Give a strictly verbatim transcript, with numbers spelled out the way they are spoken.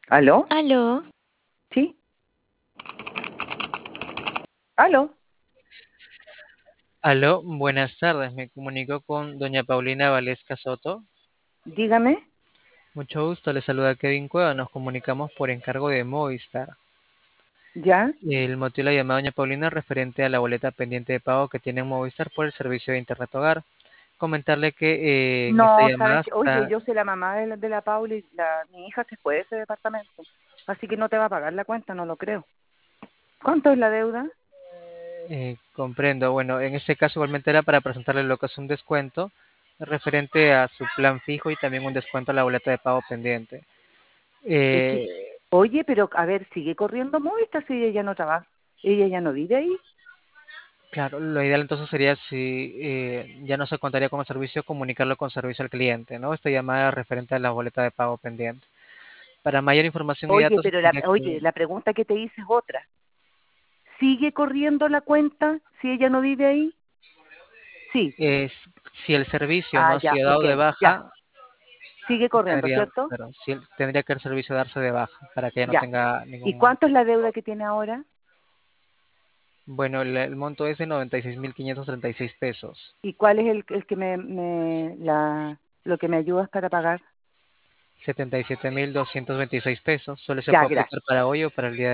¿Aló? Aló, ¿Sí? ¿Aló? Aló, buenas tardes. Me comunico con doña Paulina Valesca Soto. Dígame. Mucho gusto, le saluda Kevin Cueva. Nos comunicamos por encargo de Movistar. ¿Ya? El motivo de la llamada, doña Paulina, es referente a la boleta pendiente de pago que tiene Movistar por el servicio de Internet Hogar. Comentarle que eh, en esta No, llamada sabes que, oye, está, yo soy la mamá de la, de la Paula y la, mi hija se fue de ese departamento. Así que no te va a pagar la cuenta, no lo creo. ¿Cuánto es la deuda? eh, comprendo. Bueno, en este caso igualmente era para presentarle lo que es un descuento referente a su plan fijo y también un descuento a la boleta de pago pendiente. Es Eh, que, oye, pero a ver, sigue corriendo Movistar si ella ya no trabaja. ¿Ella ya no vive ahí? Claro, lo ideal entonces sería si eh, ya no se contaría con el servicio, comunicarlo con servicio al cliente, ¿no? Esta llamada referente a la boleta de pago pendiente. Para mayor información y Oye, datos, pero la, tendría oye, que, la pregunta que te hice es otra. ¿Sigue corriendo la cuenta si ella no vive ahí? Sí. es, si el servicio no Ah, ha ya, sido dado ok, de ya. baja, Sigue corriendo, tendría, ¿cierto? claro, si el- tendría que el servicio darse de baja para que ya no Ya. tenga ¿Y ningún, cuánto es la deuda que tiene ahora? bueno, el, el monto es de noventa y seis mil quinientos treinta y seis pesos, ¿Y cuál es el, el que me, me la, lo que me ayudas para pagar? setenta y siete mil doscientos veintiséis pesos, solo se Ya, puede aplicar gracias. para hoy o para el día